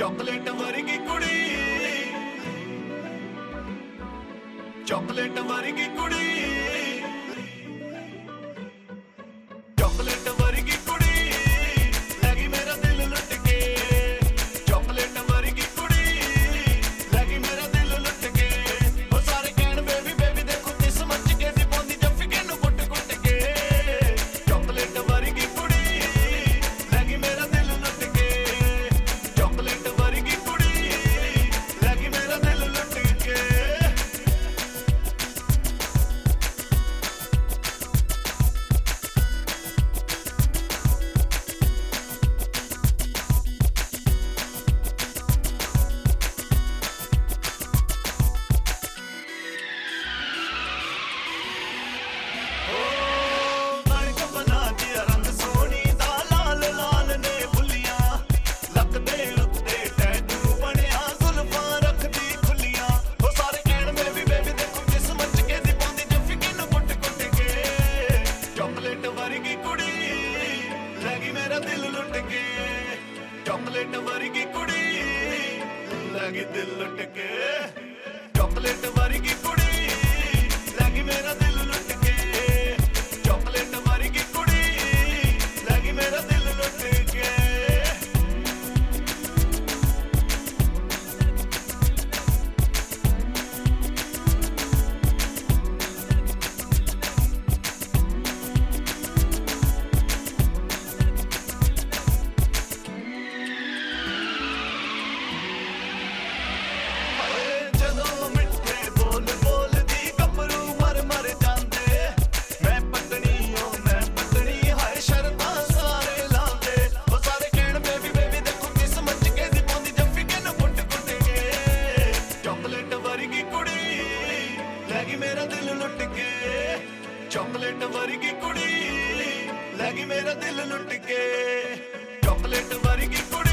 Chocolate वर्गी कुड़ी, chocolate वर्गी कुड़ी, chocolate वर्गी कुड़ी लगी मेरा दिल लुट के। चॉकलेट वर्गी कुड़ी लगी मेरा दिल लुट के। वो सारे कहण बेबी बेबी देखो किस मच के दी पौंदी जफ्फी के नु कुट कुट के। चॉकलेट वर्गी कुड़ी लगी मेरा दिल लुट के। चॉकलेट वर्गी कुड़ी लगी मेरा दिल लुट के। चॉकलेट वर्गी कुड़ी लगी मेरा दिल लुट के। चॉकलेट वर्गी कुड़ी लगी दिल लुट के। चॉकलेट वर्गी कुड़ी लगी मेरा दिल लुट के। चॉकलेट वर्गी कुड़ी लगी मेरा दिल लुट के। मेरा दिल लुट के। चॉकलेट वर्गी कुड़ी लगी मेरा दिल लुट के। चॉकलेट वर्गी कुड़ी